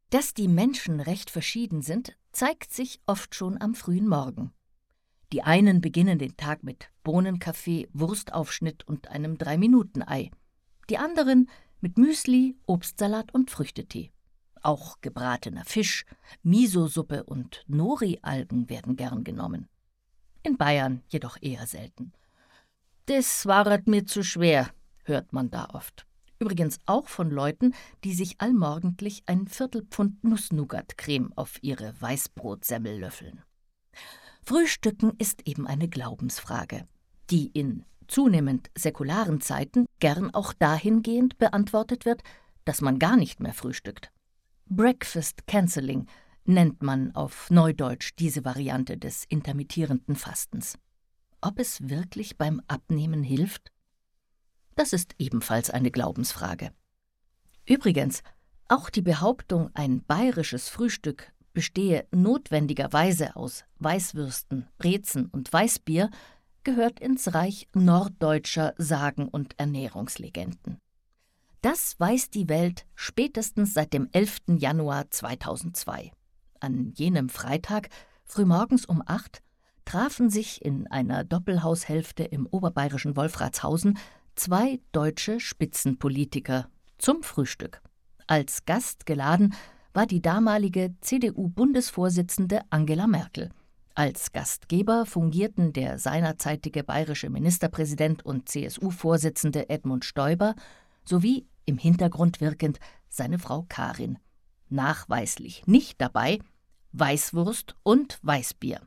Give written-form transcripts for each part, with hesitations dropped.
Dass die Menschen recht verschieden sind, zeigt sich oft schon am frühen Morgen. Die einen beginnen den Tag mit Bohnenkaffee, Wurstaufschnitt und einem 3-Minuten-Ei. Die anderen mit Müsli, Obstsalat und Früchtetee. Auch gebratener Fisch, Miso-Suppe und Nori-Algen werden gern genommen. In Bayern jedoch eher selten. »Das waret mir zu schwer«, hört man da oft. Übrigens auch von Leuten, die sich allmorgendlich ein Viertelpfund Nuss-Nougat-Creme auf ihre Weißbrotsemmel löffeln. Frühstücken ist eben eine Glaubensfrage, die in zunehmend säkularen Zeiten gern auch dahingehend beantwortet wird, dass man gar nicht mehr frühstückt. Breakfast Canceling nennt man auf Neudeutsch diese Variante des intermittierenden Fastens. Ob es wirklich beim Abnehmen hilft? Das ist ebenfalls eine Glaubensfrage. Übrigens, auch die Behauptung, ein bayerisches Frühstück bestehe notwendigerweise aus Weißwürsten, Brezen und Weißbier, gehört ins Reich norddeutscher Sagen und Ernährungslegenden. Das weiß die Welt spätestens seit dem 11. Januar 2002. An jenem Freitag, frühmorgens um 8, trafen sich in einer Doppelhaushälfte im oberbayerischen Wolfratshausen 2 deutsche Spitzenpolitiker zum Frühstück. Als Gast geladen war die damalige CDU-Bundesvorsitzende Angela Merkel. Als Gastgeber fungierten der seinerzeitige bayerische Ministerpräsident und CSU-Vorsitzende Edmund Stoiber sowie im Hintergrund wirkend seine Frau Karin. Nachweislich nicht dabei Weißwurst und Weißbier.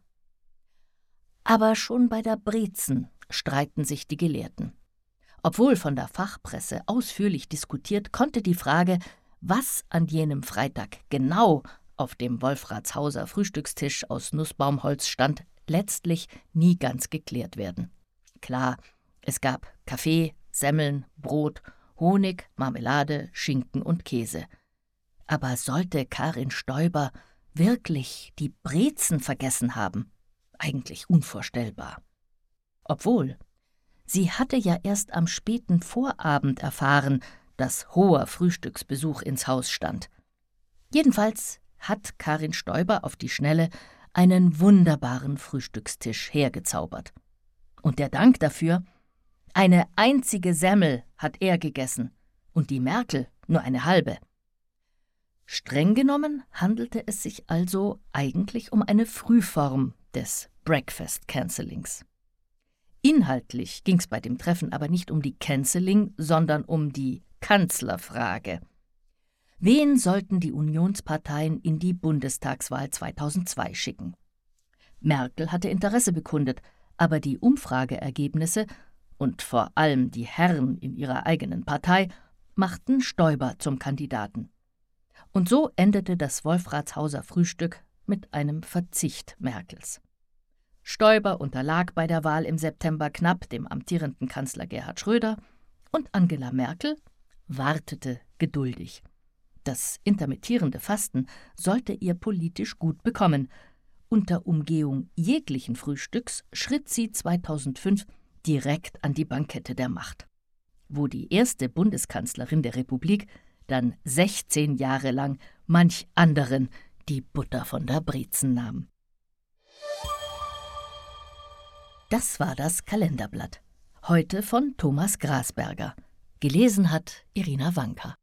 Aber schon bei der Brezen streiten sich die Gelehrten. Obwohl von der Fachpresse ausführlich diskutiert, konnte die Frage, was an jenem Freitag genau auf dem Wolfratshauser Frühstückstisch aus Nussbaumholz stand, letztlich nie ganz geklärt werden. Klar, es gab Kaffee, Semmeln, Brot, Honig, Marmelade, Schinken und Käse. Aber sollte Karin Stoiber wirklich die Brezen vergessen haben? Eigentlich unvorstellbar. Obwohl, sie hatte ja erst am späten Vorabend erfahren, dass hoher Frühstücksbesuch ins Haus stand. Jedenfalls hat Karin Stoiber auf die Schnelle einen wunderbaren Frühstückstisch hergezaubert. Und der Dank dafür: eine einzige Semmel hat er gegessen und die Merkel nur eine halbe. Streng genommen handelte es sich also eigentlich um eine Frühform des Breakfast Cancellings. Inhaltlich ging es bei dem Treffen aber nicht um die Canceling, sondern um die Kanzlerfrage. Wen sollten die Unionsparteien in die Bundestagswahl 2002 schicken? Merkel hatte Interesse bekundet, aber die Umfrageergebnisse und vor allem die Herren in ihrer eigenen Partei machten Stoiber zum Kandidaten. Und so endete das Wolfratshauser Frühstück mit einem Verzicht Merkels. Stoiber unterlag bei der Wahl im September knapp dem amtierenden Kanzler Gerhard Schröder und Angela Merkel wartete geduldig. Das intermittierende Fasten sollte ihr politisch gut bekommen. Unter Umgehung jeglichen Frühstücks schritt sie 2005 direkt an die Bankette der Macht, wo die erste Bundeskanzlerin der Republik dann 16 Jahre lang manch anderen die Butter von der Brezen nahm. Das war das Kalenderblatt. Heute von Thomas Grasberger. Gelesen hat Irina Wanka.